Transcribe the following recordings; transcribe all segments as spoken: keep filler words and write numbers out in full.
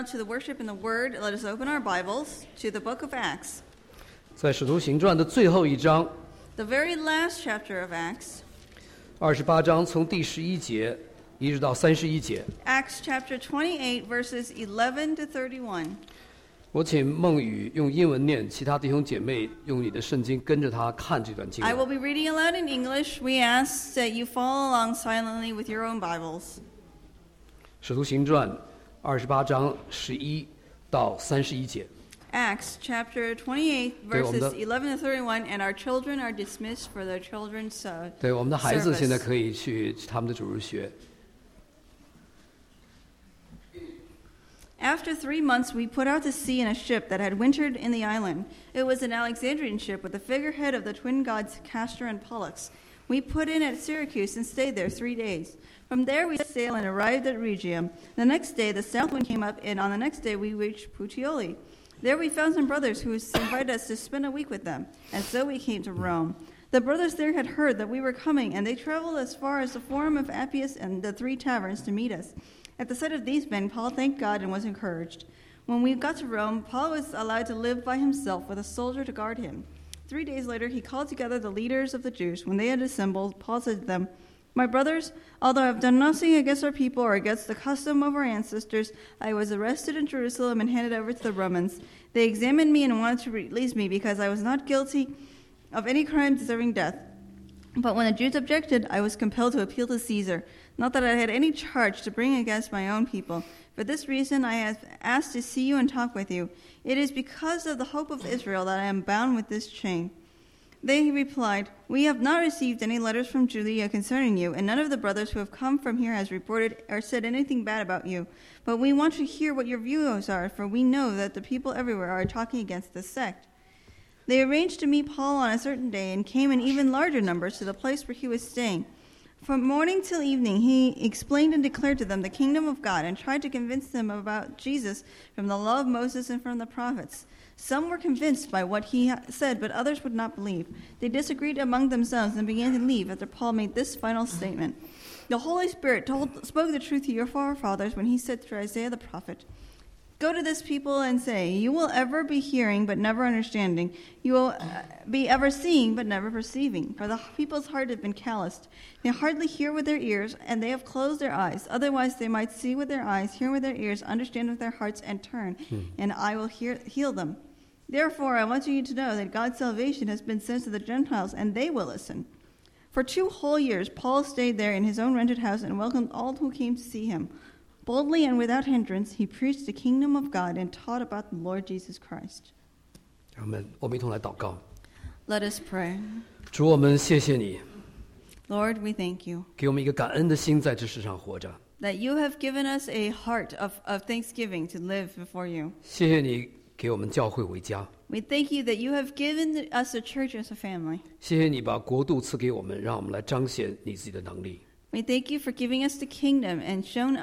To the worship in the Word, let us open our Bibles to the book of Acts. 在使徒行传的最后一章 The very last chapter of Acts. 二十八章从第十一节一直到三十一节 Acts chapter twenty-eight, verses eleven to thirty-one. 我请孟宇用英文念，其他弟兄姐妹用你的圣经跟着他看这段经 I will 文。 be reading aloud in English. We ask that you follow along silently with your own Bibles. 使徒行传二十八章十一到三十一节。 Acts chapter twenty-eight, 对，我们的- verses eleven to thirty-one, and our children are dismissed for their children's uh, 对，我们的孩子 service. 现在可以去他们的主日学。 After three months, we put out to sea in a ship that had wintered in the island. It was an Alexandrian ship with the figurehead of the twin gods Castor and Pollux. We put in at Syracuse and stayed there three days. From there we sailed and arrived at Rhegium. The next day the south wind came up, and on the next day we reached Puteoli. There we found some brothers who invited us to spend a week with them, and so we came to Rome. The brothers there had heard that we were coming, and they traveled as far as the Forum of Appius and the Three Taverns to meet us. At the sight of these men, Paul thanked God and was encouraged. When we got to Rome, Paul was allowed to live by himself with a soldier to guard him. Three days later, he called together the leaders of the Jews. When they had assembled, Paul said to them, "My brothers, although I have done nothing against our people or against the custom of our ancestors, I was arrested in Jerusalem and handed over to the Romans. They examined me and wanted to release me because I was not guilty of any crime deserving death. But when the Jews objected, I was compelled to appeal to Caesar. Not that I had any charge to bring against my own people. For this reason I have asked to see you and talk with you. It is because of the hope of Israel that I am bound with this chain." They replied, "We have not received any letters from Judea concerning you, and none of the brothers who have come from here has reported or said anything bad about you. But we want to hear what your views are, for we know that the people everywhere are talking against this sect." They arranged to meet Paul on a certain day and came in even larger numbers to the place where he was staying. From morning till evening he explained and declared to them the kingdom of God and tried to convince them about Jesus from the law of Moses and from the prophets. Some were convinced by what he said, but others would not believe. They disagreed among themselves and began to leave after Paul made this final statement. "The Holy Spirit told, spoke the truth to your forefathers when he said through Isaiah the prophet, 'Go to this people and say, you will ever be hearing but never understanding. You will be ever seeing but never perceiving. For the people's heart has been calloused. They hardly hear with their ears, and they have closed their eyes. Otherwise they might see with their eyes, hear with their ears, understand with their hearts, and turn, and I will hear, heal them.' Therefore I want you to know that God's salvation has been sent to the Gentiles, and they will listen." For two whole years Paul stayed there in his own rented house and welcomed all who came to see him. Boldly and without hindrance, he preached the kingdom of God and taught about the Lord Jesus Christ. 我们我们一同来祷告。 Let us pray. 主，我们谢谢你， Lord, we thank you 给我们一个感恩的心，在这世上活着。 that you have given us a heart of, of thanksgiving to live before you. 谢谢你给我们教会为家， We thank you that you have given us a church as a family. 谢谢你把国度赐给我们，让我们来彰显你自己的能力。 We thank you for giving us the kingdom and shown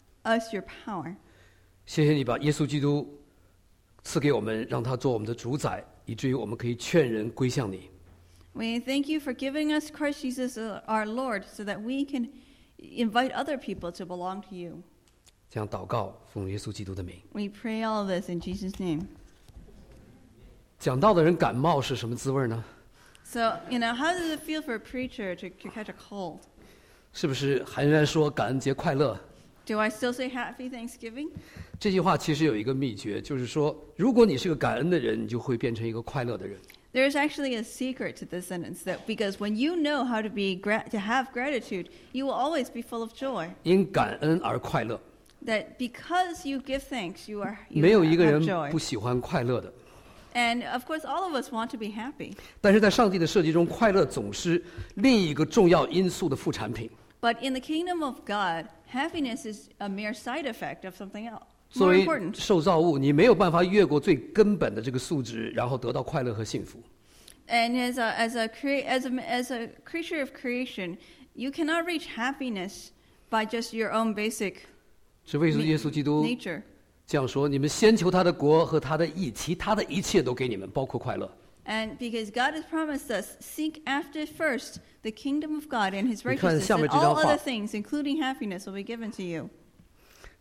us your power. 谢谢你把耶稣基督赐给我们，让他做我们的主宰，以至于我们可以劝人归向你。 We thank you for giving us Christ Jesus our Lord so that we can invite other people to belong to you. 这样祷告，奉耶稣基督的名。 We pray all of this in Jesus' name. 讲道的人感冒是什么滋味呢？ So, you know, how does it feel for a preacher to, to catch a cold? 是不是还仍然说感恩节快乐？ Do I still say Happy Thanksgiving? 这句话其实有一个秘诀，就是说，如果你是个感恩的人，你就会变成一个快乐的人。 There's actually a secret to this sentence, that because when you know how to be gra- to have gratitude, you will always be full of joy. 因感恩而快乐， That because you give thanks, you are you 没有一个 have 人 joy. 不喜欢快乐的。 And of course, all of us want to be happy. 但是在上帝的设计中，快乐总是另一个重要因素的副产品。 But in the kingdom of God, happiness is a mere side effect of something else. 作 More 为 important. 受造物，你没有办法越过最根本的这个素质，然后得到快乐和幸福。 And as a as a crea- as a as a creature of creation, you cannot reach happiness by just your own basic 是为耶稣基督 nature. 这样说：你们先求他的国和他的义，其他的一切都给你们，包括快乐。 And because God has promised us, seek after first the kingdom of God and his 你看 righteousness, 下面 and 这张 all 画。 other things, including happiness, will be given to you.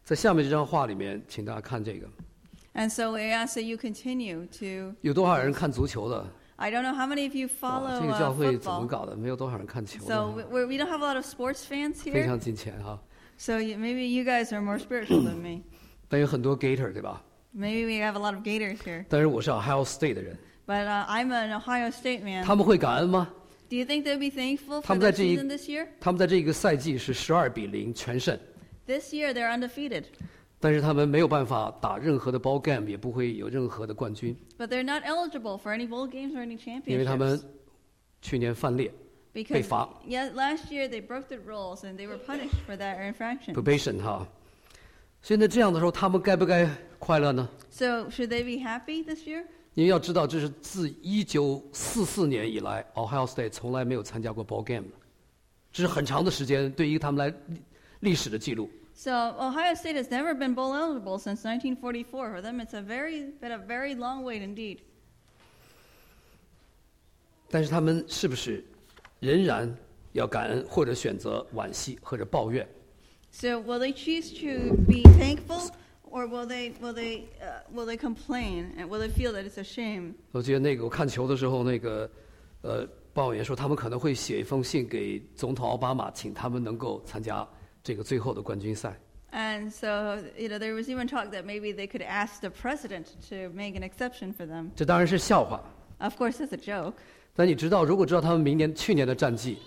在下面这张画里面，请大家看这个， And so we ask that you continue to. 有多少人看足球的？ I don't know how many of you 哇， follow 这个教 uh, 会怎么 football. 搞的？没有多少人看球 So 的， we, we don't have a lot of sports fans 非 here. 常金钱哈。 So you, maybe you guys are more spiritual than me. 但有很多 Gator 对吧？ Maybe we have a lot of Gators here. 但是我是 Ohio State 的人， But uh, I'm an Ohio State man. 他们会感恩吗？ Do you think they'll be thankful 他 for 们在 their 这一 season this year? 他们在这个赛季是十二比零全胜， This year they're undefeated. 但是他们没有办法打任何的 ball game， 也不会有任何的冠军， But they're not eligible for any bowl games or any 因为他们 championships. 去年犯列 Because 被罚 yeah, last year they broke the rules and they were punished for that infraction. probation 哈。所以呢，这样的时候他们该不该快乐呢？ So should they be happy this year? 因为要知道，这是自一九四四年以来 ，Ohio State 从来没有参加过 ball game 的，这是很长的时间，对于他们来历历史的记录。 So Ohio State has never been bowl eligible since nineteen forty-four. For them, it's a very been a very long wait indeed. 但是他们是不是仍然要感恩，或者选择惋惜，或者抱怨？ So will they choose to be thankful, or will they will they uh, will they complain and will they feel that it's a shame? 我记得那个我看球的时候，那个呃报员说，他们可能会写一封信给总统奥巴马，请他们能够参加这个最后的冠军赛。 And so you know there was even talk that maybe they could ask the president to make an exception for them. 这当然是笑话， Of course, that's a joke. 但你知道，如果知道他们明年去年的战绩，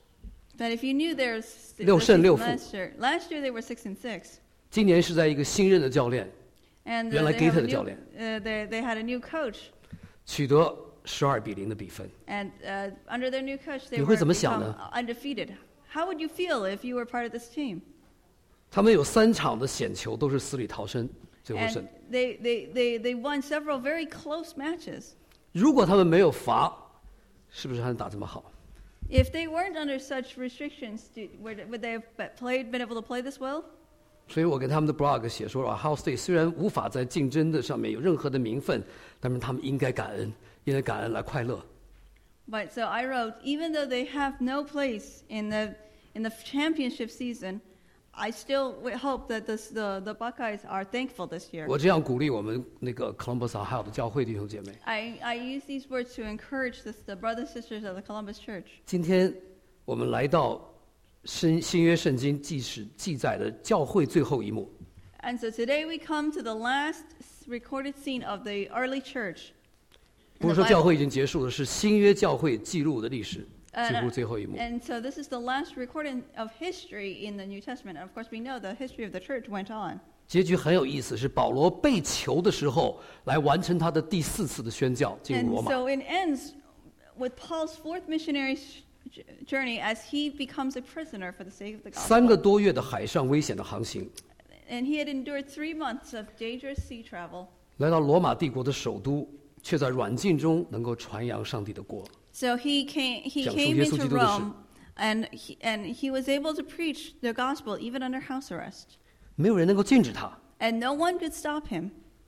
But if you knew there's 六胜六负。 last year, last year they were six and six, 今年是在一个新任的教练 and 原 uh, 来 they, have Gator a 的 new, 教练 uh, they they had a new coach, 取得十二比零的比分， and uh, under their new coach they 你会 were 怎么想 become 呢？ undefeated. How would you feel if you were part of this team? 他们有三场的险球都是死里逃生，最后胜 And。they, they, they, they won several very close matches. 如果他们没有罚，是不是还能打这么好？ If they weren't under such restrictions, do, would, would they have be- played, been able to play this well? 所以我给他们的 blog 写说啊 ，Ohio State 虽然无法在竞争的上面有任何的名分，但是他们应该感恩，因为感恩来快乐。 But so I wrote, even though they have no place in the, in the championship season, I still w- hope that this, the, the Buckeyes are thankful this year. 我这样鼓励我们那个 Columbus Ohio 的教会弟兄姐妹。 I, I use these words to encourage this, the brothers and sisters of the Columbus Church. 今天我们来到新新约圣经记史记载的教会最后一幕， And so today we come to the last recorded scene of the early church. 不是说教会已经结束了，是新约教会记录的历史几乎最后一幕。 And so this is the last recording of history in the New Testament. And of course, we know the history of the church went on. 结局很有意思，是保罗被囚的时候来完成他的第四次的宣教，进入 And 罗马。 so it ends with Paul's fourth missionary sh- journey as he becomes a prisoner for the sake of the 三个 gospel. 多月的海上危险的航行， And he had endured three months of dangerous sea travel. 来到罗马帝国的首都，却在软禁中能够传扬上帝的国。 So he came, he 讲述 came 耶稣 into 基督的事。 Rome, and he, and he was able to preach the gospel even under house arrest. 没有人能够禁止他。 And no one could stop him.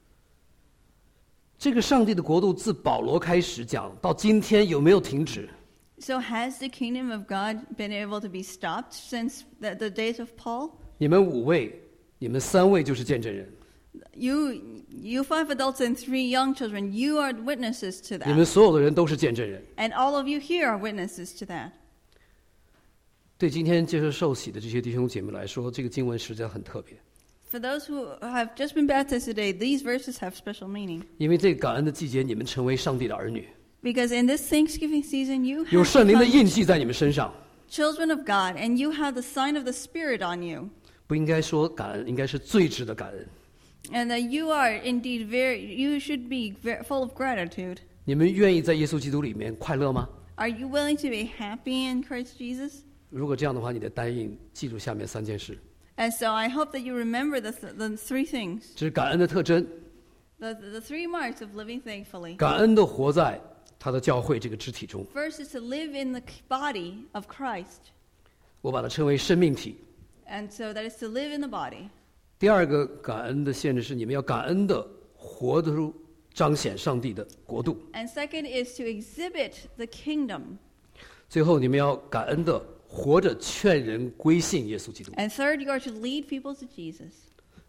这个上帝的国度自保罗开始讲到今天有没有停止？ So has the kingdom of God been able to be stopped since the, the days of Paul? 你们五位，你们三位就是见证人， You, you five adults and three young children, you are witnesses to 你们 that. 所有的人都是见证人。 And all of you here are witnesses to that. 对今天接受受洗的这些弟兄姐妹来说，这个经文实在很特别， For those who have just been baptized today, these verses have special meaning. 因为这个感恩的季节，你们成为上帝的儿女， Because in this Thanksgiving season, you 有 have 圣灵的 become 印记在你们身上。 children of God, and you have the sign of the Spirit on you. 不应该说感恩，应该是最值得感恩。 And that you are indeed very, you should be very full of gratitude. 你们愿意在耶稣基督里面快乐吗？ Are you willing to be happy in Christ Jesus? 如果这样的话，你的单印记住下面三件事， And so I hope that you remember the, th- the three things, 这是感恩的特征， the, the three marks of living thankfully. 感恩的活在他的教会这个肢体中。 First is to live in the body of Christ. 我把它称为生命体。 And so that is to live in the body. 第二个感恩的限制是，你们要感恩的活出彰显上帝的国度。 And second is to exhibit the kingdom. 最后，你们要感恩的活着劝人归信耶稣基督。 And third, you are to lead people to Jesus.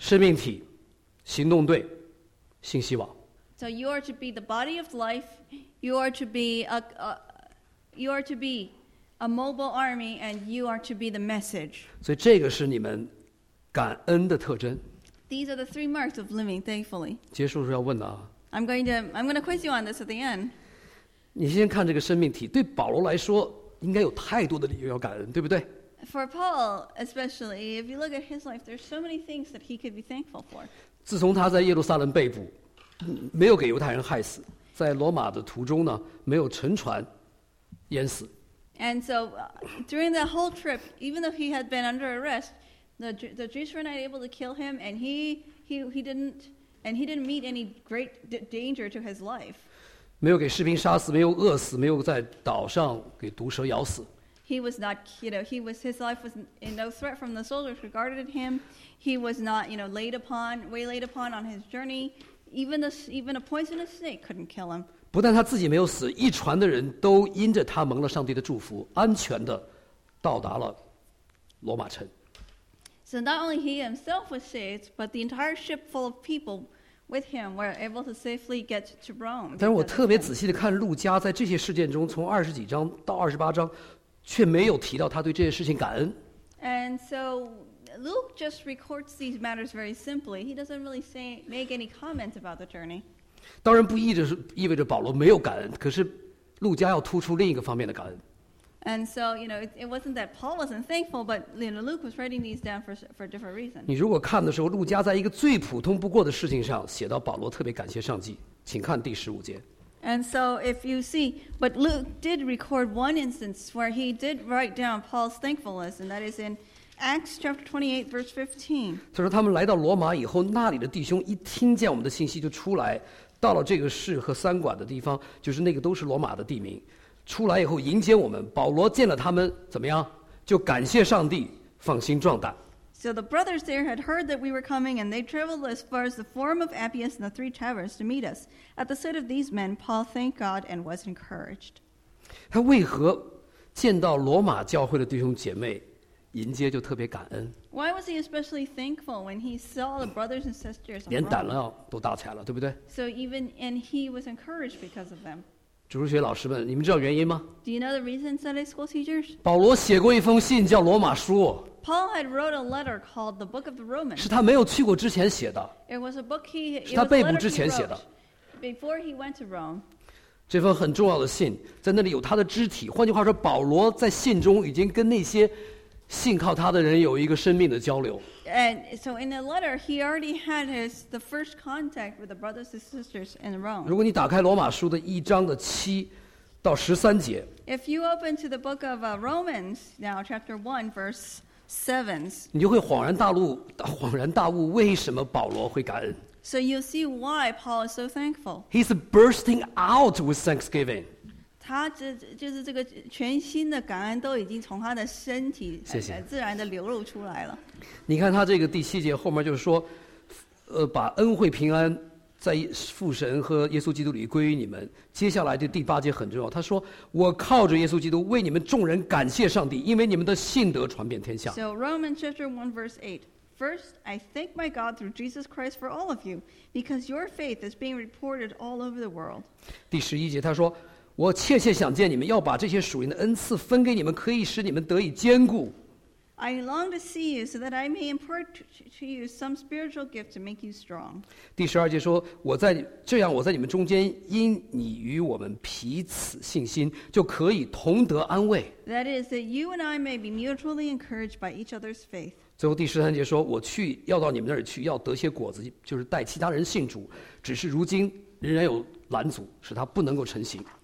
生命体、行动队、信息网。 So you are to be the body of life. You are to be a, a you are to be a mobile army, and you are to be the message. 所以这个是你们感恩的特征。 These are the three marks of living thankfully. 结束的时候要问的啊， I'm going to I'm going to quiz you on this at the end. 你先看这个生命体，对保罗来说应该有太多的理由要感恩，对不对？ For Paul, especially, if you look at his life, there's so many things that he could be thankful for. 自从他在耶路撒冷被捕，嗯没有给犹太人害死，在罗马的途中呢，没有沉船淹死。 And so uh, during that whole trip, even though he had been under arrest, the Ju- the Jews were not able to kill him, and he he he didn't and he didn't meet any great d- danger to his life. 没有给士兵杀死，没有饿死，没有在岛上给毒蛇咬死。 He was not, you know, he was his life was in no threat from the soldiers who guarded him. He was not, you know, laid upon, waylaid upon on his journey. Even the even a poisonous snake couldn't kill him. 不但他自己没有死，一船的人都因着他蒙了上帝的祝福，安全的到达了罗马城。 So not only he himself was saved, but the entire ship full of people with him were able to safely get to Rome. 但是我 because 特 of 别 him. 仔细的看路加在这些事件中，从二十几章到二十八章，却没有提到他对这些事情感恩。 And so Luke just records these matters very simply. He doesn't really say make any comments about the journey. 当然不意着是意味着保罗没有感恩，可是路加要突出另一个方面的感恩。 And so, you know, it, it wasn't that Paul wasn't thankful, but you know, Luke was writing these down for for a different reason. 你如果看的时候，路加在一个最普通不过的事情上写到保罗特别感谢上帝，请看第十五节。 And so, if you see, but Luke did record one instance where he did write down Paul's thankfulness, and that is in Acts chapter twenty-eight, verse fifteen. 他说他们来到罗马以后，那里的弟兄一听见我们的信息就出来，到了这个市和三馆的地方，就是那个都是罗马的地名。出来以后迎接我们，保罗见了他们怎么样？就感谢上帝，放心壮胆。 So the brothers there had heard that we were coming, and they traveled as far as the Forum of Appius and the Three Taverns to meet us. At the sight of these men, Paul thanked God and was encouraged. 他为何见到罗马教会的弟兄姐妹，迎接就特别感恩， Why was he especially thankful when he saw the brothers and sisters of 连胆 Rome? 量都大起来了，对不对？ So even and he was encouraged because of them. 主日学老师们，你们知道原因吗？ Do you know the reason, Sunday school teachers? 保罗写过一封信叫《罗马书》， Paul had wrote a letter called the Book of the Romans. 是他没有去过之前写的。 It was a book he. It 是他 was a 被捕 letter 之 he 前写 wrote 的。 before he went to Rome. 这封很重要的信，在那里有他的肢体。换句话说，保罗在信中已经跟那些信靠他的人有一个生命的交流。 And so in the letter, he already had his the first contact with the brothers and sisters in Rome. 如果你打开罗马书的一章的七到十三节， If you open to the book of uh, Romans now, chapter one, verse seven, 你就会恍然大悟，恍然大悟，为什么保罗会感恩 so you'll see why Paul is so thankful. ？He's bursting out with thanksgiving。 他这就是这个全新的感恩都已经从他的身体谢谢呃自然的流露出来了。 你看他这个第七节后面就是说，呃，把恩惠平安在父神和耶稣基督里归于你们。接下来这第八节很重要，他说：“我靠着耶稣基督为你们众人感谢上帝，因为你们的信德传遍天下。” So Romans chapter one, verse eight. First, I thank my God through Jesus Christ for all of you, because your faith is being reported all over the world. 第十一节他说：“我切切想见你们，要把这些属灵的恩赐分给你们，可以使你们得以坚固。” I long to see you so that I may impart to, to you some spiritual gift to make you strong. 第十二节说：“我在这样，我在你们中间，因你与我们彼此信心，就可以同得安慰。” That is, that you and I may be mutually encouraged by each other's faith. 最后第十三节说：“我去要到你们那儿去，要得些果子，就是带其他人信主。只是如今仍然有拦阻，使他不能够成行。”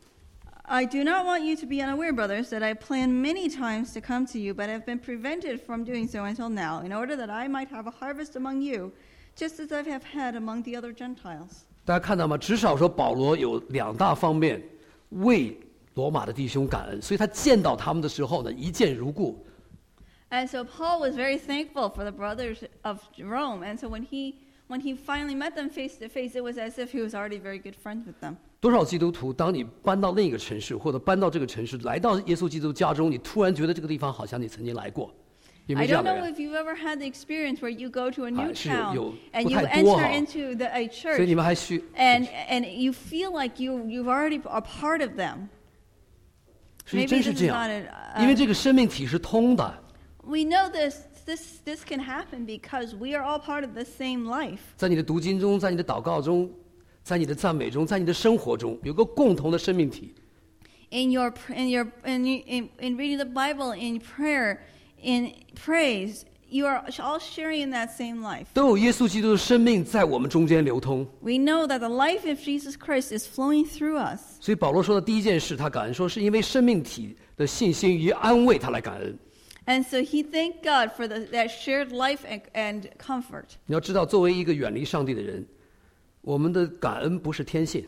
I do not want you to be unaware, brothers, that I planned many times to come to you, but have been prevented from doing so until now, in order that I might have a harvest among you, just as I have had among the other Gentiles. 大家看到吗？至少说保罗有两大方面为罗马的弟兄感恩，所以他见到他们的时候呢，一见如故。 And so Paul was very thankful for the brothers of Rome, and so when he when he finally met them face to face, it was as if he was already very good friends with them. 多少基督徒，当你搬到另一个城市，或者搬到这个城市，来到耶稣基督家中，你突然觉得这个地方好像你曾经来过。 有没 I 有这样 don't 的 know 人？ if you've ever had the experience where you go to a new 啊，是有- town 有， and 不 you 太多 enter 哈。 into the, a 所以 church 你们还需 and and you feel like you you've already are part of them. 所以 Maybe 真 this 是 is 这样， not a, 因为 uh, 这个生命体是通的， we know this this this can happen because we are all part of the same life. 在你的读经中，在你的祷告中，在你的赞美中，在你的生活中，有个共同的生命体。 In your in your in in, in reading the Bible, in prayer, in praise, you are all sharing in that same life. 都有耶稣基督的生命在我们中间流通。 We know that the life of Jesus Christ is flowing through us. 所以保罗说的第一件事，他感恩说，是因为生命体的信心与安慰，他来感恩。 And so he thanked God for the, that shared life and, and comfort. 你要知道，作为一个远离上帝的人，我们的感恩不是天性。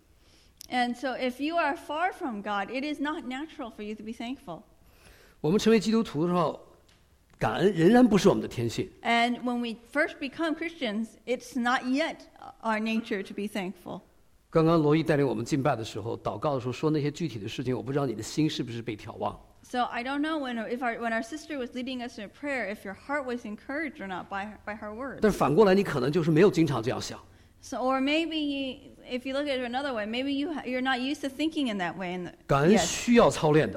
And so if you are far from God, it is not natural for you to be thankful. 我们成为基督徒的时候，感恩仍然不是我们的天性。 And when we first become Christians, it's not yet our nature to be thankful. 刚刚罗伊带领我们敬拜的时候，祷告的时候说那些具体的事情，我不知道你的心是不是被眺望。 So I don't know when if our, when our sister was leading us in prayer, if your heart was encouraged or not by her, by her words. 但是反过来，你可能就是没有经常这样想。 So or maybe you, if you look at it another way, maybe you ha- you're not used to thinking in that way. And 感恩 yes, 需要操练的，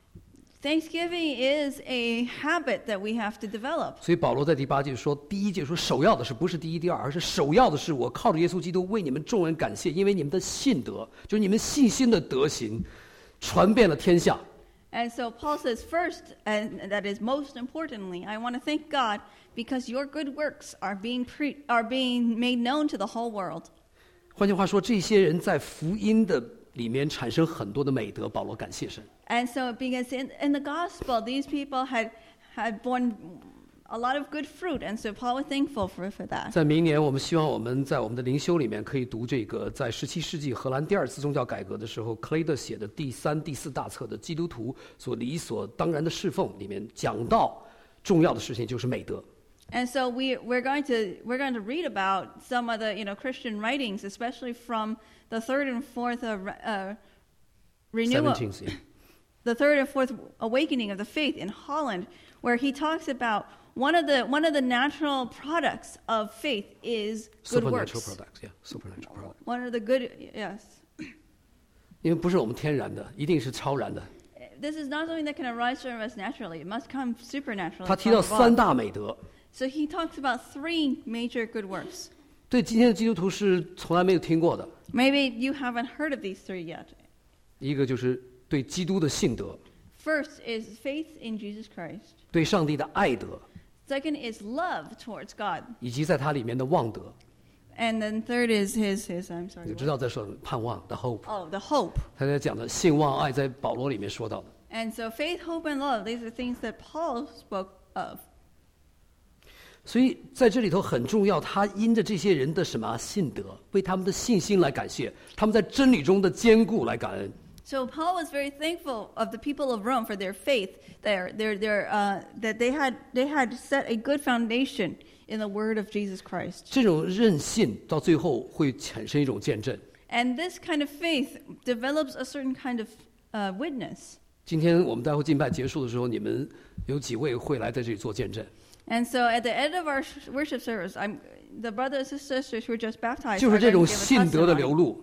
Thanksgiving is a habit that we have to develop. 所以保罗在第八节说，第一节说首要的是不是第一、第二，而是首要的是我靠着耶稣基督为你们众人感谢，因为你们的信德，就是你们信心的德行，传遍了天下。 And so Paul says, first, and that is most importantly, I want to thank God because your good works are being pre- are being made known to the whole world. 换句话说，这些人在福音的里面产生很多的美德，保罗感谢神。 And so because in, in the gospel, these people had had borne a lot of good fruit, and so Paul was thankful for, for that. 在明年，我们希望我们在我们的灵修里面可以读这个，在十七世纪荷兰第二次宗教改革的时候，克雷德写的第三、第四大册的基督徒所理所当然的侍奉里面讲到重要的事情就是美德。 And so we we're going to we're going to read about some of the you know Christian writings, especially from the third and fourth uh, re- uh, renewal, Seventeenth, yeah. the third and fourth awakening of the faith in Holland, where he talks about one of the one of the natural products of faith is good Supernatural works. products, yeah, supernatural products. One of the good yes. 因为不是我们天然的，一定是超然的。 This is not something that can arise from us naturally. It must come supernaturally. 他提 from 到 above. 三大美德， So he talks about three major good works. 对今天的基督徒是从来没有听过的。 Maybe you haven't heard of these three yet. 一个就是对基督的信德， First is faith in Jesus Christ. 对上帝的爱德， Second is love towards God. 以及在它里面的望德。 And then third is his, his I'm 你 sorry. 知道在说什么盼望的 hope， Oh, the hope. 他在讲的信望爱，在保罗里面说到的。 And so faith, hope, and love, these are things that Paul spoke of. 所以在这里头很重要，他因着这些人的什么信德，为他们的信心来感谢，他们在真理中的坚固来感恩。 So Paul was very thankful of the people of Rome for their faith, their, their, their, uh, that they had, they had set a good foundation in the word of Jesus Christ. 这种韧性到最后会产生一种见证。 And this kind of faith develops a certain kind of uh, witness. 今天我们待会敬拜结束的时候，你们有几位会来在这里做见证？ And so at the end of our sh- worship service, I'm, the brothers and sisters who were just baptized 就 are 是这 going 种 to give a 信德的 testimony. 流露。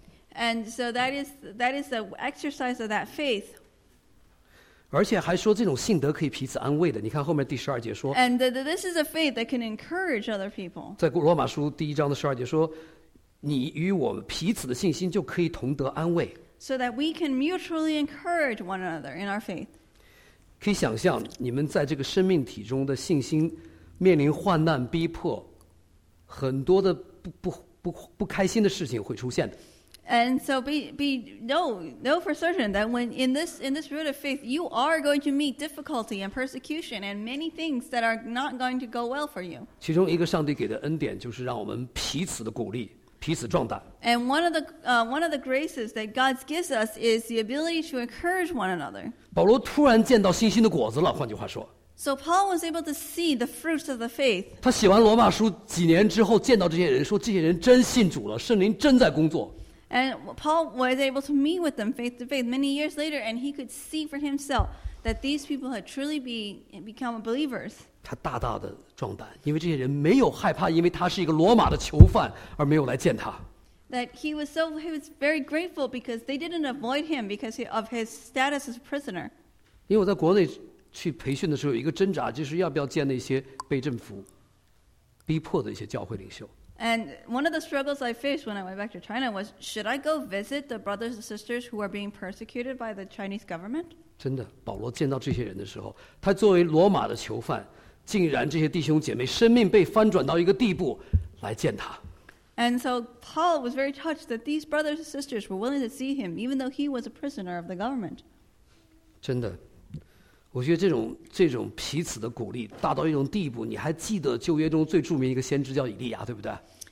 And so that is, that is the exercise of that faith. 而且还说这种信德可以彼此安慰的。你看后面第十二节说， And th- th- this is a faith that can encourage other people. 在罗马书第一章的十二节说，你与我们彼此的信心就可以同得安慰。 So that we can mutually encourage one another in our faith. 可以想象，你们在这个生命体中的信心面临患难逼迫，很多的不不不不开心的事情会出现的。 And so be, be know, know for certain that when in this, in this road of faith, you are going to meet difficulty and persecution and many things that are not going to go well for you. 其中一个上帝给的恩典就是让我们彼此的鼓励，彼此壮胆。 And one of the, uh, one of the graces that God gives us is the ability to encourage one another. 保罗突然见到信心的果子了，换句话说， So Paul was able to see the fruits of the faith. 他写完罗马书几年之后，见到这些人，说这些人真信主了，圣灵真在工作。 And Paul was able to meet with them face to face many years later, and he could see for himself that these people had truly be, become believers. 他大大的壮胆，因为这些人没有害怕，因为他是一个罗马的囚犯，而没有来见他。 That he was so he was very grateful because they didn't avoid him because of his status as a prisoner. 因为我在国内去培训的时候，有一个挣扎，就是要不要见那些被政府逼迫的一些教会领袖。 And one of the struggles I faced when I went back to China was, should I go visit the brothers and sisters who are being persecuted by the Chinese government? 真的，保罗见到这些人的时候，他作为罗马的囚犯，竟然这些弟兄姐妹生命被翻转到一个地步来见他。 And so Paul was very touched that these brothers and sisters were willing to see him, even though he was a prisoner of the government. 真的，我觉得这种这种彼此的鼓励大到一种地步，你还记得旧约中最著名一个先知叫以利亚，对不对？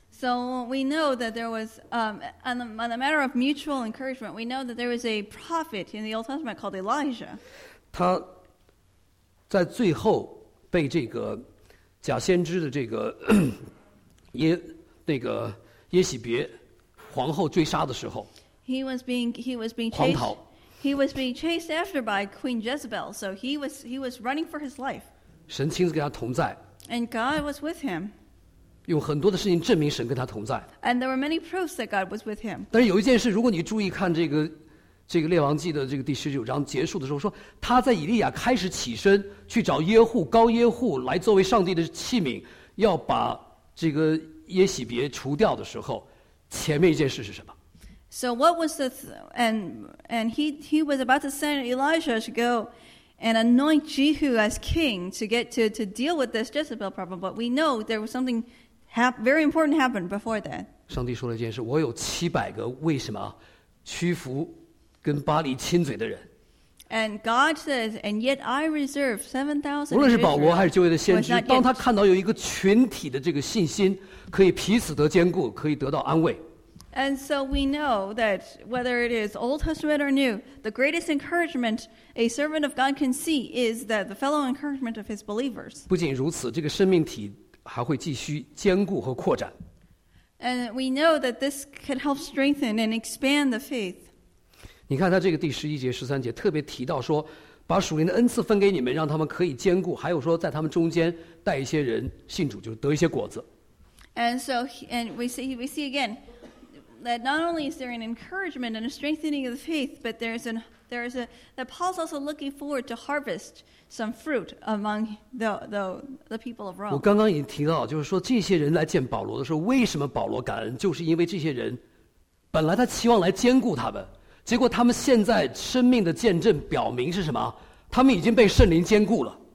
So we know that there was, um, on, the, on the matter of mutual encouragement, we know that there was a prophet in the Old Testament called Elijah. 他在最后被这个假先知的这个耶那个耶洗别皇后追杀的时候， He was being he was being 狂 chased. 逃。 He was being chased after by Queen Jezebel, so he was he was running for his life, 神亲自跟他同在， and God was with him. 用很多的事情证明神跟他同在。 And there were many proofs that God was with him. 但是有一件事，如果你注意看这个这个列王记的这个第十九章结束的时候，说他在以利亚开始起身去找耶户高耶户来作为上帝的器皿，要把这个耶洗别除掉的时候，前面一件事是什么？ So what was the th- and and he he was about to send Elijah to go and anoint Jehu as king to get to to deal with this Jezebel problem, but we know there was something hap- very important happened before that. 上帝说了一件事：我有七百个为什么屈服跟巴黎亲嘴的人。 And God says, and yet I reserve seven 无 thousand 论是保罗还是 Israel 旧约的 who 先 has 知， not 当他 yet 看到有一个群体的这个信心，可以彼此得坚固，可以得到安慰。 And so we know that whether it is Old Testament or New, the greatest encouragement a servant of God can see is that the fellow encouragement of his believers. 不仅如此，这个生命体还会继续坚固和扩展。 And we know that this can help strengthen and expand the faith. 你看他这个第十一节、十三节特别提到说，把属灵的恩赐分给你们，让他们可以兼顾，还有说在他们中间带一些人信主，就是得一些果子。 And so, and we see, we see again that not only is there an encouragement and a strengthening of the faith, but there's an there's a that Paul's also looking forward to harvest some fruit among the the, the people of 我 Rome. 刚刚已经提到，就是说这些人来见保罗的时候，为什么保罗感恩？就是因为这些人本来他期望来兼顾他们，结果他们现在生命的见证表明是什么？他们已经被圣灵兼顾了。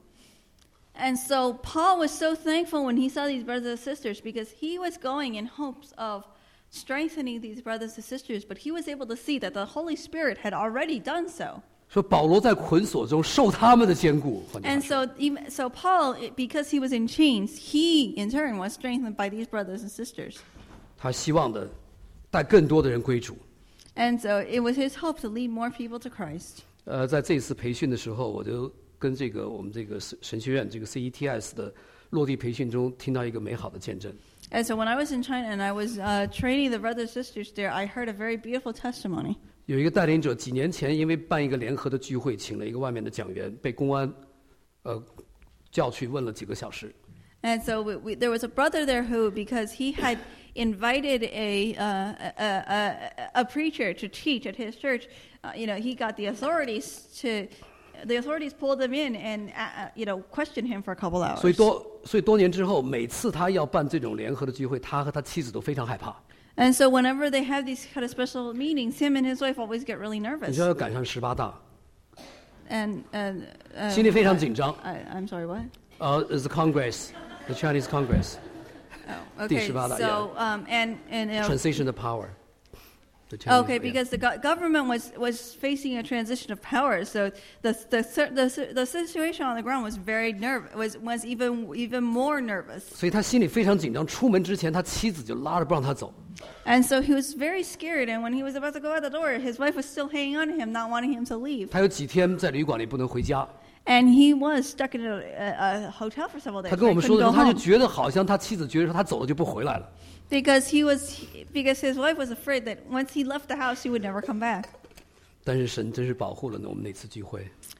And so Paul was so thankful when he saw these brothers and sisters because he was going in hopes of strengthening these brothers and sisters, but he was able to see that the Holy Spirit had already done so. 说保罗在捆锁中受他们的兼顾。换句话 And 说 so, even, so Paul, because he was in chains, he in turn was strengthened by these brothers and sisters. 他希望的带更多的人归主。 And so it was his hope to lead more people to Christ. 呃，在这次培训的时候，我就跟这个我们这个神神学院这个 C E T S 的落地培训中听到一个美好的见证。 And so when I was in China and I was uh, training the brothers and sisters there, I heard a very beautiful testimony. 有一个带领者几年前因为办一个联合的聚会，请了一个外面的讲员，被公安呃叫去问了几个小时。 And so we, we, there was a brother there who, because he had invited a, uh, a, a, a preacher to teach at his church, uh, you know, he got the authorities to, the authorities pulled him in and, uh, you know, questioned him for a couple hours. 所以多所以多年之后，每次他要办这种联合的聚会，他和他妻子都非常害怕。 And so whenever they have these kind of special meetings, him and his wife always get really 你 nervous. 知道要赶上十八大， And, uh, uh, 心里非常紧张。 I, I'm sorry, what? 呃、uh, ，is the Congress, the Chinese Congress, Oh, 第 okay. 十八大 So, um, and, and, uh, transition of power. The Chinese, Okay, yeah. because the go- government was, was facing a transition of power, so the the the, the situation on the ground was very nervous, was was even even more nervous, 所以他心里非常紧张。出门之前，他妻子就拉着不让他走。 and so he was very scared. And when he was about to go out the door, his wife was still hanging on to him, not wanting him to leave. 他有几天在旅馆里不能回家。 And he was stuck in a, a, a hotel for several days. 他跟我 He 们说 couldn't 的时 go 候，他就 home 觉得好像他妻子觉得说他走了就不回来了。 because he was because his wife was afraid that once he left the house, he would never come back. 但是神真是保护了呢我们那次聚会。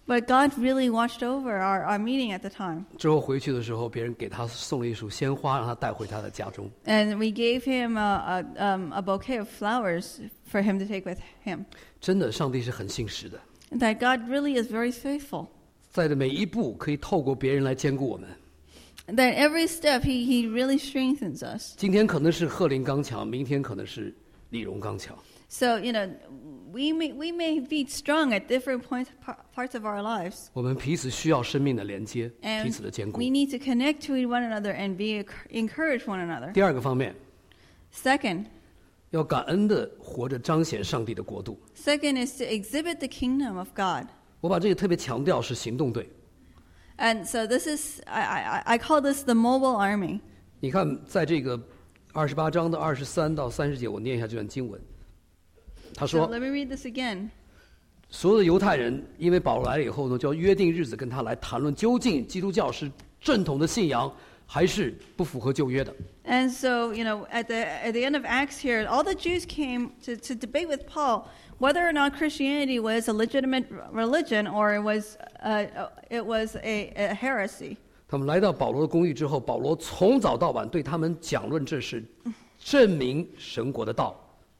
But God really watched over our, our meeting at the time. 之后回去的时候，别人给他送了一束鲜花，让他带回他的家中。 And we gave him a, a, um, a bouquet of flowers for him to take with him. 真的，上帝是很信实的， That God really is very faithful. 在的每一步可以透过别人来兼顾我们。 That every step he, he really strengthens us. 今天可能是贺林刚强，明天可能是李荣刚强。 So, you know, we may, we may be strong at different points, parts of our lives. 我们彼此需要生命的连接，彼 And 此的兼顾 we。need to connect to one another and be encourage one another. 第二个方面， Second, 要感恩的活着彰显上帝的国度。 second is to exhibit the kingdom of God. 我把这个特别强调是行动队。 And so this is, I, I, I call this the mobile army. 你看，在这个二十八章的二十三到三十节，我念一下这段经文。他 So 说 let me read this again.：“ 所有的犹太人因为保罗来了以后呢，就要约定日子跟他来谈论，究竟基督教是正统的信仰，还是不符合旧约的。” And so, you know, at the at the end of Acts here, all the Jews came to, to debate with Paul whether or not Christianity was a legitimate religion or it was uh, it was a, a heresy. 他们来到保罗的公寓之后，保罗从早到晚对他们讲论这是证明神国的道。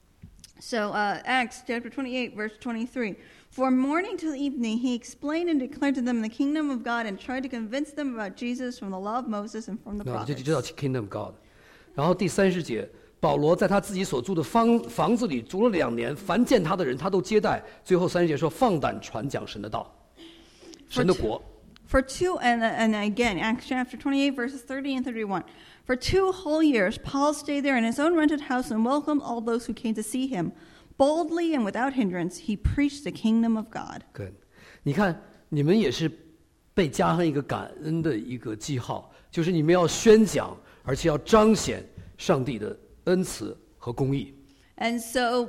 So uh, Acts chapter twenty-eight, verse twenty-three. For morning till evening, he explained and declared to them the kingdom of God and tried to convince them about Jesus from the law of Moses and from the 那这 prophets. 就知道 Kingdom God。然后第三十节，保罗在他自己所住的房房子里住了两年，凡见他的人，他都接待。最后三十节说，放胆传讲神的道，神的国。 For two, and, and again, Acts chapter twenty-eight, verses thirty and thirty-one. For two whole years, Paul stayed there in his own rented house and welcomed all those who came to see him. Boldly and without hindrance, he preached the kingdom of God. Good， 你看，你们也是被加上一个感恩的一个记号，就是你们要宣讲，而且要彰显上帝的恩慈和公义。 And so,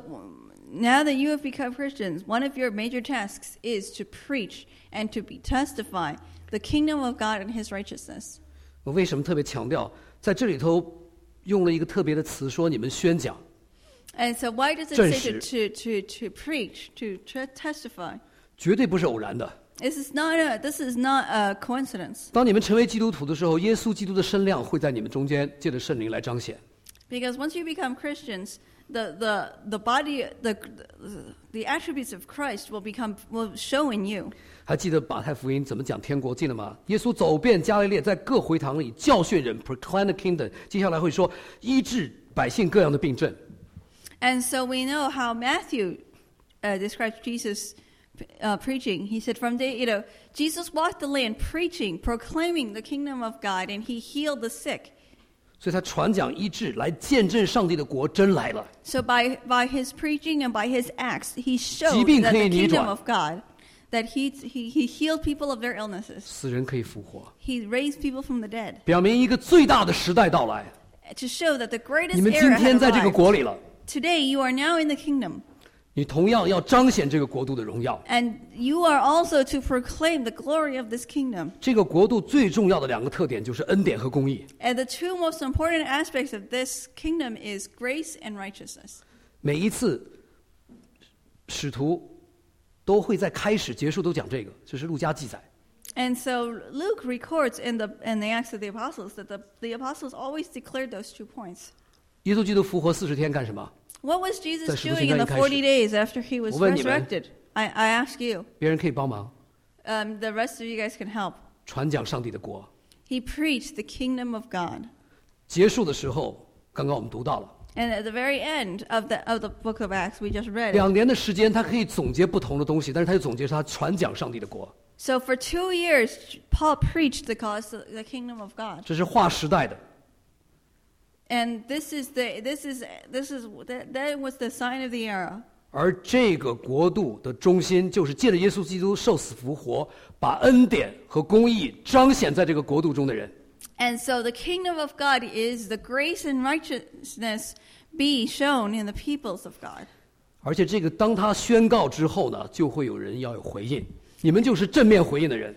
now that you have become Christians, one of your major tasks is to preach and to be testify the kingdom of God and His righteousness. 我为什么特别强调在这里头用了一个特别的词，说你们宣讲？ And so, why does it say to, to, to, to preach, to, to testify? 绝对不是偶然的。 This is not a, this is not a coincidence. 当你们成为基督徒的时候，耶稣基督的身量会在你们中间借着圣灵来彰显。 Because once you become Christians, the, the, the body, the, the attributes of Christ will become, will show in you. 还记得马太福音怎么讲天国记了吗？耶稣走遍加利列，在各会堂里教训人 ，proclaim the kingdom。接下来会说医治百姓各样的病症。 And so we know how Matthew uh, describes Jesus uh, preaching. He said, "From day, you know, Jesus walked the land preaching, proclaiming the kingdom of God, and he healed the sick." 所以他传讲医治，来见证上帝的国真来了。 So by by his preaching and by his acts, he showed 疾病 that 可以 the 逆转。 kingdom of God, that he he he healed people of their illnesses. 死人可以复活， He raised people from the dead 表明一个最大的时代到来。 to show that the 你 greatest 们今 era 天 had 在这个 arrived. 国里了， Today you are now in the kingdom. 你同样要彰显这个国度的荣耀。 And you are also to proclaim the glory of this kingdom. 这个国度最重要的两个特点就是恩典和公义。 And the two most important aspects of this kingdom is grace and righteousness. 每一次使徒都会在开始、结束都讲这个，这是路加记载。 And so Luke records in the in the Acts of the Apostles that the, the apostles always declared those two points. 耶稣基督复活四十天干什么？ What was Jesus 在使徒 doing 行 in 传 the 一开始。 forty days after he was 我问你们。 resurrected? I, I ask you. 别人可以帮忙 Um, the rest of you guys can help. 传讲上帝的国。 He preached the kingdom of God. 结束的时候，刚刚我们读到了， And at the very end of the of the book of Acts, we just read it. 两年的时间，他可以总结不同的东西，但是他就总结是他传讲上帝的国， So for two years, Paul preached the cause of the kingdom of God. 这是划时代的。 And this is the this is this is that, that was the sign of the era. 而这个国度的中心，就是借着耶稣基督受死复活，把恩典和公义彰显在这个国度中的人。 And so the kingdom of God is the grace and righteousness be shown in the peoples of God. 而且这个当他宣告之后呢，就会有人要有回应，你们就是正面回应的人。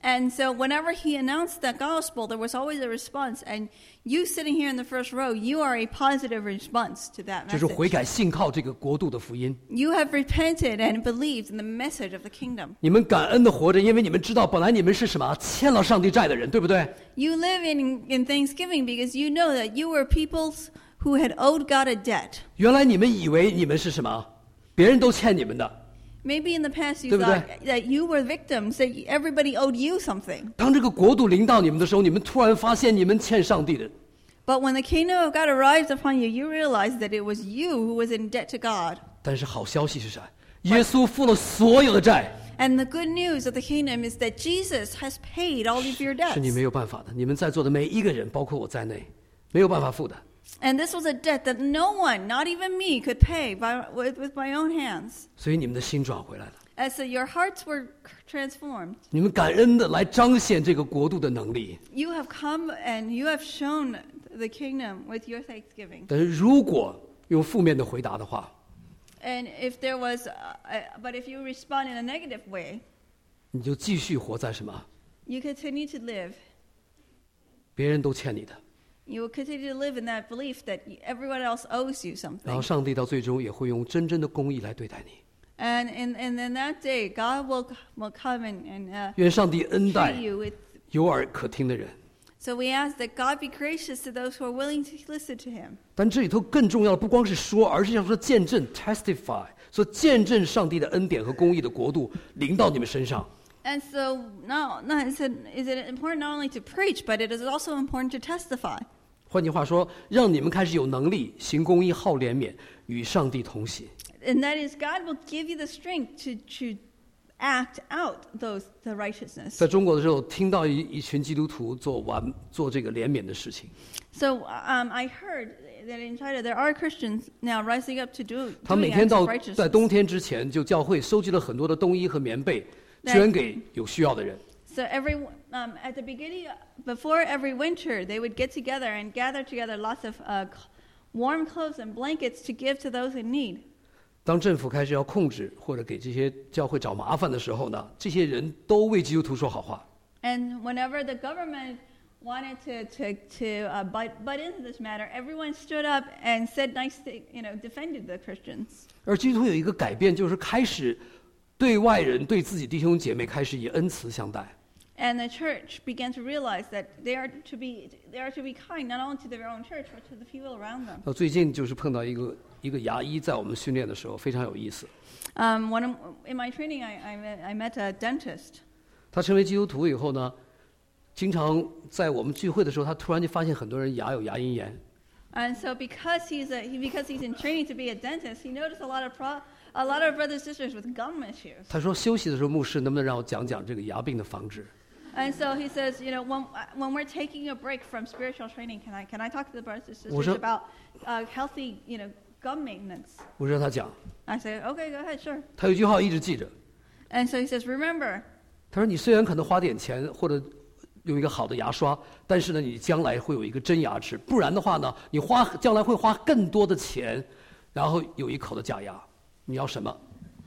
And so whenever he announced that gospel, there was always a response. And you sitting here in the first row, you are a positive response to that 就是 message. 悔改信靠这个国度的福音。 You have repented and believed in the message of the kingdom. 你们感恩的活着，因为你们知道本来你们是什么欠了上帝债的人，对不对？ You live in, in thanksgiving because you know that you were peoples who had owed God a debt. 原来你们以为你们是什么？别人都欠你们的。 Maybe in the past you 对不对？ thought that you were victims, that everybody owed you something. 当这个国度临到你们的时候，你们突然发现你们欠上帝的。 But when the kingdom of God arrives upon you, you realize that it was you who was in debt to God. 但是好消息是啥？耶稣付了所有的债， And the good news of the kingdom is that Jesus has paid all of your 是你 debts. 没有办法的。你们在座的每一个人，包括我在内，没有办法付的。 And this was a debt that no one, not even me, could pay by, with, with my own hands. 所以你们的心转回来了， And so your hearts were transformed. 你们感恩的来彰显这个国度的能力。 You have come and you have shown the kingdom with your thanksgiving. 但是如果用负面的回答的话， And if there was, uh, uh, but if you respond in a negative way, 你就继续活在什么？ you continue to live. 别人都欠你的， You will continue to live in that belief that everyone else owes you 然后 something. 上帝到最终也会用真正的公义来对待你。 And in, and in that day, God will, will come and, and uh, 愿上帝恩待 treat you with. 有耳可听的人。 So we ask that God be gracious to those who are willing to listen to him. 但这里头更重要的不光是说，而是要说见证 （testify）， 说见证上帝的恩典和公义的国度临到你们身上。 And so now, now is, it, is it important not only to preach, but it is also important to testify. 换句话说，让你们开始有能力行公义、好怜悯，与上帝同行。 And that is, God will give you the strength to, to act out those the righteousness. 在中国的时候，听到一一群基督徒做完做这个怜悯的事情， So um, I heard that in China there are Christians now rising up to do 他每 doing 天 acts 到 of 在 righteousness. 冬天之前，就教会收集了很多的冬衣和棉被，捐给有需要的人。 So every um, at the beginning, before every winter, they would get together and gather together lots of uh, warm clothes and blankets to give to those in need. 当政府开始要控制或者给这些教会找麻烦的时候呢，这些人都为基督徒说好话。 And whenever the government wanted to to to uh, butt butt into this matter, everyone stood up and said nice things, you know, defended the Christians. 而基督徒有一个改变，就是开始对外人、对自己弟兄姐妹开始以恩慈相待。 And the church began to realize that they are to be they are to be kind not only to their own church but to the people around them. 呃，最近就是碰到一个一个牙医，在我们训练的时候非常有意思。 Um, when I'm, in my training, I, I, met, I met a dentist. 他成为基督徒以后呢，经常在我们聚会的时候，他突然就发现很多人牙有牙龈炎。 And so because he's a, he, because he's in training to be a dentist, he noticed a lot of pro, a lot of brothers and sisters with gum issues. 他说休息的时候，牧师能不能让我讲讲这个牙病的防治？ And so he says, you know, when, when we're taking a break from spiritual training, can I can I talk to the brothers and sisters 我说- about uh, healthy, you know, gum maintenance? 我让他讲， I say, okay, go ahead, sure. 他有一句话一直记着， And so he says, remember, 他说你虽然可能花点钱或者用一个好的牙刷，但是呢，你将来会有一个真牙齿，不然的话呢，你花将来会花更多的钱，然后有一口的假牙，你要什么？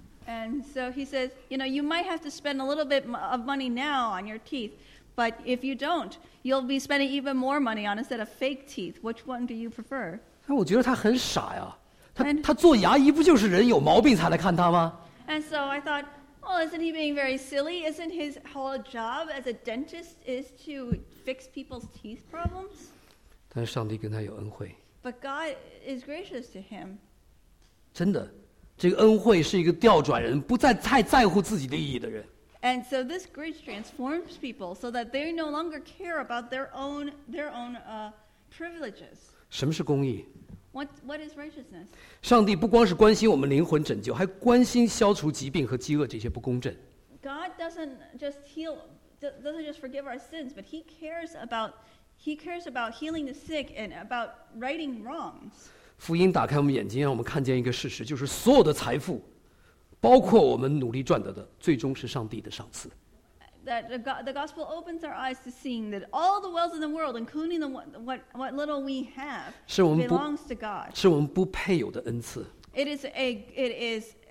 and so he says, you know, you might have to spend a little bit m- of money now on your teeth, but if you don't, you'll be spending even more money on instead of fake teeth. Which one do you prefer? 但我觉得他很傻呀，他 And- 他做牙医不就是人有毛病才来看他吗？ And so I thought, well, isn't he being very silly? Isn't his whole job as a dentist is to fix people's teeth problems? 但是上帝跟他有恩惠， But God is gracious to him. 真的，这个恩惠是一个调转人，不再太在乎自己利益的人。 And so this grace transforms people so that they no longer care about their own their own uh, privileges. 什么是公义？ What what is righteousness? 上帝不光是关心我们灵魂拯救，还关心消除疾病和饥饿这些不公正。 God doesn't just heal, do- doesn't just forgive our sins, but He cares about He cares about healing the sick and about righting wrongs. 福音打开我们眼睛，让我们看见一个事实，就是所有的财富，包括我们努力赚得的，最终是上帝的赏赐。 That the, go- the gospel opens our eyes to seeing that all the wealth in the world, including the what what, what little we have, 是我们不- belongs to God. 是我们不配有的恩赐。 It is a it is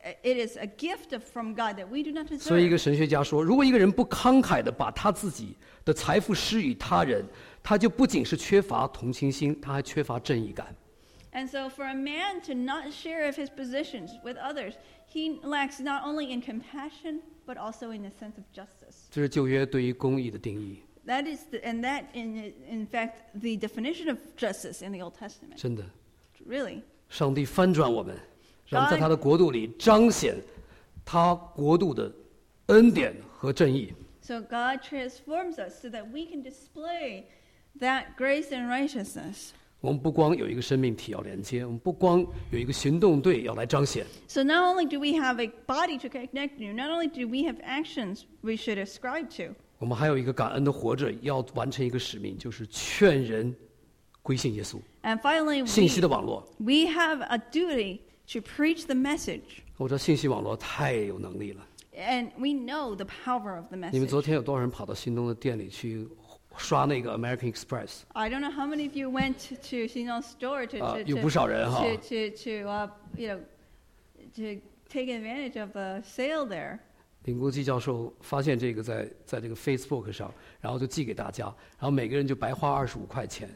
it is a gift of, from God that we do not 所以一 deserve. 个神学家说，如果一个人不慷慨的把他自己的财富施予他人，他就不仅是缺乏同情心，他还缺乏正义感。 And so for a man to not share of his possessions with others, he lacks not only in compassion, but also in a sense of justice. 这是旧约对于公义的定义， That is, the, and that in, in fact, the definition of justice in the Old Testament. 真的。 Really. 上帝翻转我们，让我们在他的国度里彰显他国度的恩典和正义。 So God transforms us so that we can display that grace and righteousness. 我们不光有一个生命体要连接，我们不光有一个行动队要来彰显， So not only do we have a body to connect to, not only do we have actions we should ascribe to, 我们还有一个感恩的活着，要完成一个使命，就是劝人归信耶稣。 and finally 信息的 we, 网络， we have a duty to preach the message. 我知道信息网络太有能力了。 And we know the power of the 你们 message. 昨天有多少人跑到新东的店里去刷那个 American Express？ I don't know how many of you went to, to Xinjiang store to, 啊 to, 有 to, 不少人哈。 to, to, to, uh, you know, to take advantage of the sale there. 林国基教授发现这个在在这个 Facebook 上，然后就寄给大家，然后每个人就白花二十五块钱。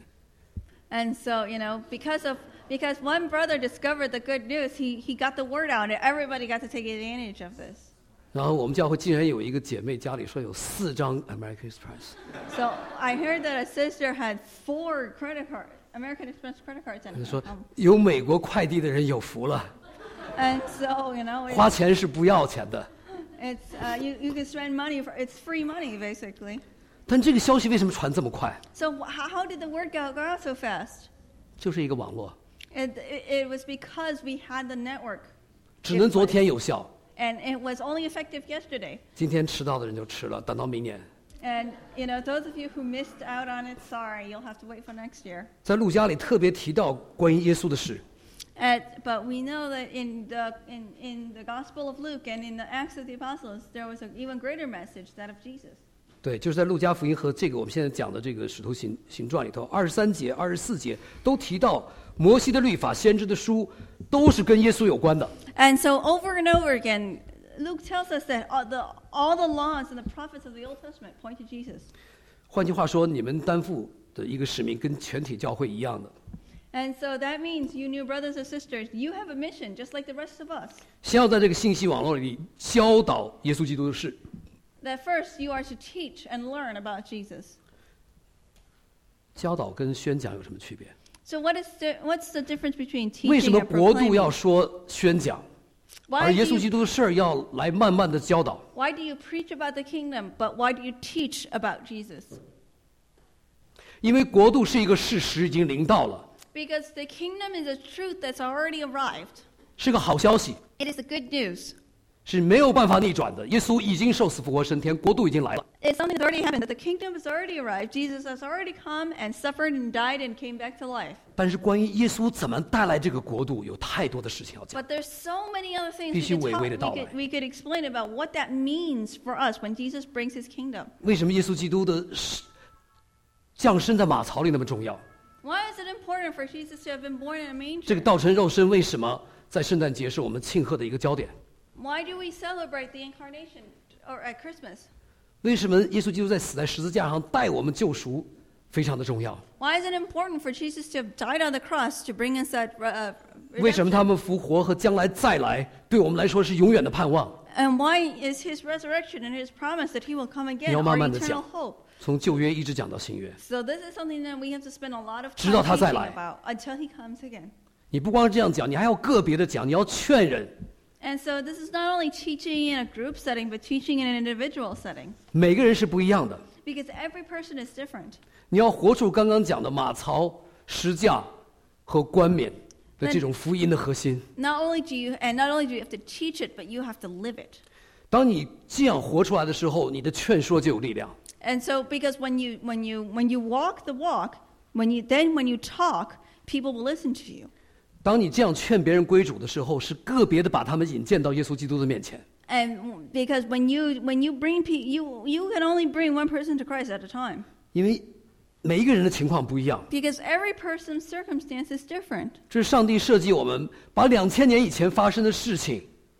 And so, you know, because of because one brother discovered the good news, he, he got the word out, and everybody got to take advantage of this. 然后我们教会竟然有一个姐妹家里说有四张 American Express， So I heard that a sister had four credit card, American Express credit cards, 她 and 说 um, 有美国快递的人有福了， and so you know, 花 it's, 钱是不要钱的。 it's uh, you you can spend money for it's free money basically. 但这个消息为什么传这么快？ So wh- how, how did the word go, go out so fast? 就是一个网络， It, it, it was because we had the network, 只能昨天有效， and it was only effective yesterday. 今天迟到的人就迟了，等到明年。 And you know, those of you who missed out on it, sorry, you'll have to wait for next year. 在路加里特别提到关于耶稣的事， And, but we know that in the in, in the Gospel of Luke and in the Acts of the Apostles, there was an even greater message, that of Jesus. 对，就是在路加福音和这个我们现在讲的这个使徒行行传里头，二十三节、二十四节都提到摩西的律法、先知的书，都是跟耶稣有关的。 And so over and over again, Luke tells us that all the all the laws and the prophets of the Old Testament point to Jesus. 换句话说，你们担负的一个使命跟全体教会一样的， And so that means, you new brothers and sisters, you have a mission just like the rest of us. 先要在这个信息网络里教导耶稣基督的事。 That first you are to teach and learn about Jesus. 教导跟宣讲有什么区别？ So what is the, what's the difference between 为什 teaching 么 and 国度要 proclaiming? 说宣讲， Why 而耶 do 稣基 you, 督的事儿要来慢慢的教导？ why do you preach about the kingdom, but why do you teach about Jesus? 因为国度是一个事实，已经临到了， Because the kingdom is a truth that's already arrived. 是个好消息， It is the good news. 是没有办法逆转的。耶稣已经受死复活升天，国度已经来了。 It's something that's already happened, that the kingdom has already arrived. Jesus has already come and suffered and died and came back to life. 但是关于耶稣怎么带来这个国度，有太多的事情要讲。 But there's so many other things 必 we 须 could, 娓 talk, 娓 we, 地道 could, 来。 we could explain about what that means for us when Jesus brings his kingdom. 为什么耶稣基督的降生在马槽里那么重要？ Why is it important for Jesus to have been born in a 这 manger? 个道成肉身为什么在圣诞节是我们庆贺的一个焦点？ Why do we celebrate the incarnation or at Christmas? 为什么耶稣基督在死在十字架上带我们救赎，非常的重要？ Why is it important for Jesus to have died on the cross to bring us that uh, 为什么 redemption? 他们复活和将来再来，对我们来说是永远的盼望？ And why is his resurrection and his promise that he will come 你 again 要 our 慢慢地 eternal 讲 hope? 从旧约一直讲到新约。 So this is something that we have to spend a lot of 直到 time 他再 teaching 来。 about until he comes again. 你不光是这样讲，你还要个别的讲，你要劝人。 And so this is not only teaching in a group setting, but teaching in an individual setting. 每个人是不一样的， Because every person is different. 你要活出刚刚讲的马槽、石架和冠冕的这种福音的核心。 Not only do you, and not only do you have to teach it, but you have to live it. 当你这样活出来的时候，你的劝说就有力量。 And so, because when you when you when you walk the walk, when you then when you talk, people will listen to you. 当你这样劝别人归主的时候，是个别的把他们引荐到耶稣基督的面前。 And because when you when you bring pe- you you can only bring one person to Christ at a time. 因为每一个人的情况不一样， Because every person's circumstance is different. 这是上帝设计我们把两千年以前发生的事情，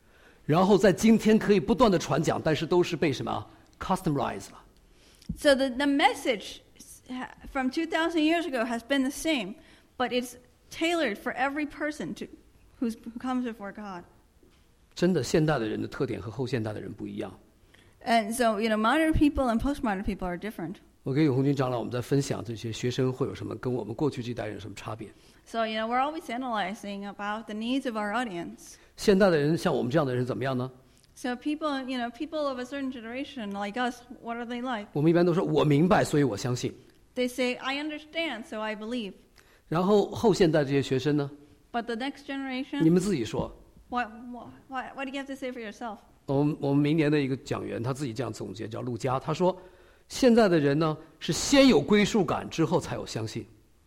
然后在今天可以不断的传讲，但是都是被什么 customized 了。 So the, the message from two thousand years ago has been the same, but it's tailored for every person to, who's, who comes before God. 真的，现代的人的特点和后现代的人不一样。 And so, you know, modern people and postmodern people are different. 我跟永红军长老我们在分享这些学生会有什么跟我们过去这代人有什么差别。 So, you know, we're always analyzing about the needs of our audience. 现代的人像我们这样的人怎么样呢？ So people, you know, people of a certain generation like us, what are they like? 我们一般都说我明白，所以我相信。 They say, I understand, so I believe. 然后后现代这些学生呢？ But the next 你 generation, 们自己说。 what, what, what, what do you have to say for yourself? 我们我们明年的一个讲员他自己这样总结，叫陆佳，他说，现在的人呢是先有归属感，之后才有相信。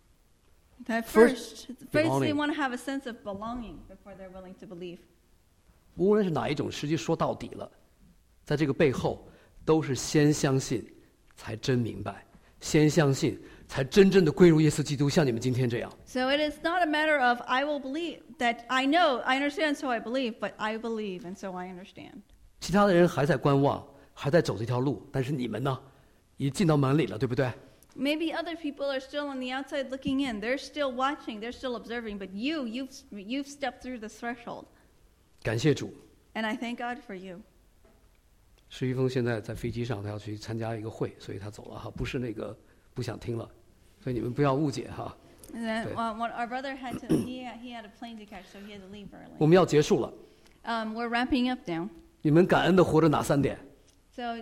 That First, first, first belonging. they want to have a sense of belonging before they're willing to believe. 无论是哪一种，实际说到底了，在这个背后都是先相信，才真明白；先相信，才真正的归入耶稣基督，像你们今天这样。 So it is not a matter of I will believe, that I know, I understand, so I believe, but I believe, and so I understand. 其他的人还在观望，还在走这条路，但是你们呢，已进到门里了，对不对？ Maybe other people are still on the outside looking in. They're still watching, they're still observing, but you, you've, you've stepped through the threshold. 感谢主。 And I thank God for you. 石一峰现在在飞机上，他要去参加一个会，所以他走了哈，不是那个不想听了，所以你们不要误解哈。 And then, Okay. uh, what our brother had to, he, he had a plane to catch, so he had to leave 我 early. 们要结束了， Um, we're wrapping up now. 你们感恩的活着哪三点？ So, uh,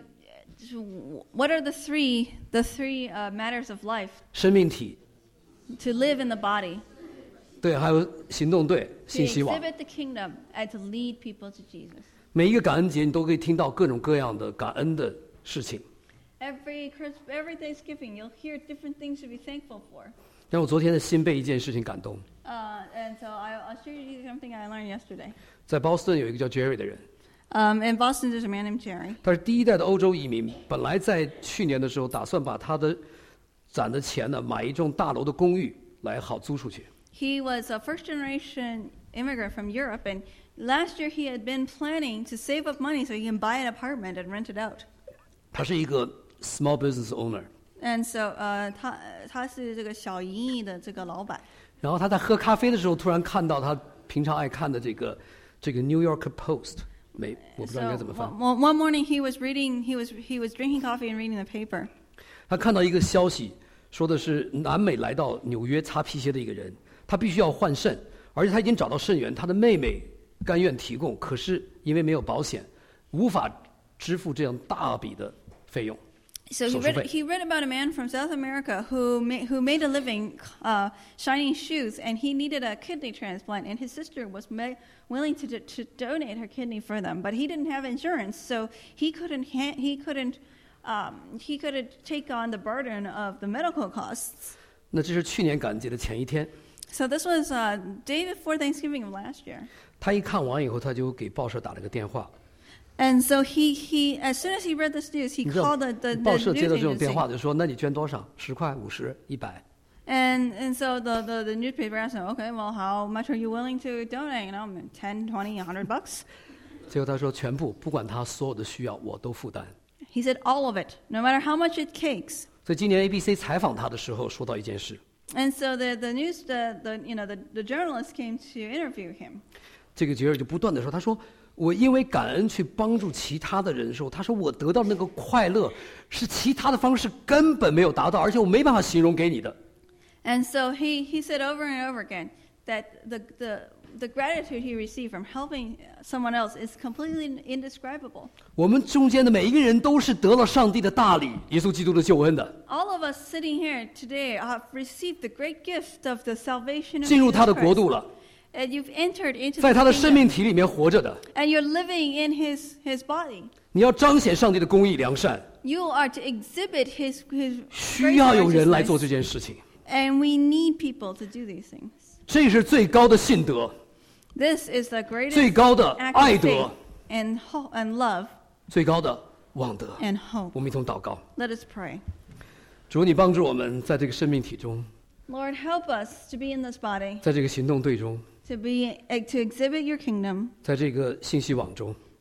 what are the three, the three uh, matters of life? 生命体， To live in the body, 对，还有行动队、 to 信息网。 exhibit the kingdom, and to lead people to Jesus. 每一个感恩节，你都可以听到各种各样的感恩的事情。 Every Christ, every Thanksgiving, you'll hear different things to be thankful for. 让我昨天的心被一件事情感动。 Uh, and so I, I'll share you something I learned yesterday. 在波士顿有一个叫 Jerry 的人， Um, in Boston, there's a man named Jerry. 他是第一代的欧洲移民，本来在去年的时候打算把他的攒的钱呢买一栋大楼的公寓来好租出去。 He was a first-generation immigrant from Europe, and last year he had been planning to save up money so he can buy an apartment and rent it out. 他是一个 small business owner， And so, uh, 他他是这个小营业的这个老板。 然后他在喝咖啡的时候，突然看到他平常爱看的这个这个 New York Post， 没我不知道应该 So 怎么翻。 one, one morning he was reading, he was he was drinking coffee and reading the paper. 他看到一个消息，说的是南美来到纽约擦皮鞋的一个人，他必须要换肾，而且他已经找到肾源，他的妹妹甘愿提供，可是因为没有保险，无法支付这样大笔的费用。 So he read, he read about a man from South America who ma- who made a living uh, shining shoes, and he needed a kidney transplant, and his sister was ma- willing to, do- to donate her kidney for them, but he didn't have insurance, so he couldn't ha- he couldn't um, he couldn't take on the burden of the medical costs. 那这是去年感恩节的前一天， So this was uh, day before Thanksgiving of last year. 他一看完以后，他就给报社打了个电话。 And so he, he as soon as he read this news, he 你知道 called the, the, 报 the 社接到 news 这种电 agency. 话就说：“那你捐多少？十块、五十、一百？” And and so the, the, the newspaper asked him, okay, well, how much are you willing to donate? You know, ten, twenty, a hundred bucks? 结果他说：“全部，不管他所有的需要，我都负担。” He said all of it, no matter how much it takes. 所以今年 A B C 采访他的时候说到一件事， And so the, the news, the, the you know the, the journalist came to interview him. 这个杰尔就不断的说：“他说我因为感恩去帮助其他的人的时候，他说我得到那个快乐是其他的方式根本没有达到，而且我没办法形容给你的。” And so he, he said over and over again that the, the, the gratitude he received from helping someone else is completely indescribable. 我们中间的每一个人都是得了上帝的大礼，耶稣基督的救恩的， All of us sitting here today have received the great gift of the salvation of 进入他 Jesus 的国 Christ. 度了， And you've entered into 在 the 他的生 kingdom. 命体里面活着的。 And you're living in his, his body. 你要彰显上帝的公义良善， You are to exhibit his, his 需 great 要有人来做 righteousness. 这件事情， And we need people to do these things. 这是最高的信德， This is the greatest 最高的 act 爱 of 德 faith，and, ho- and love 最高的望德。 and hope. 我们一同祷告， Let us pray. 主，你帮助我们在这个生命体中， Lord, help us to be in this body, 在这个行动队中， to be to exhibit your kingdom, 在这个信息网中，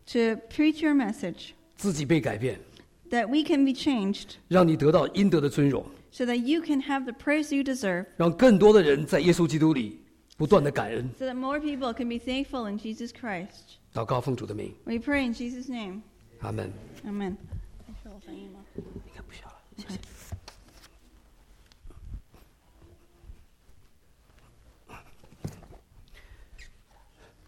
to preach your message, 自己被改变， that we can be changed, 让你得到应得的尊荣， so that you can have the praise you deserve, 让更多的人在耶稣基督里不断的感恩。 so that more people can be thankful in Jesus Christ. 祷告奉主的名， We pray in Jesus' name. 阿门。 Amen.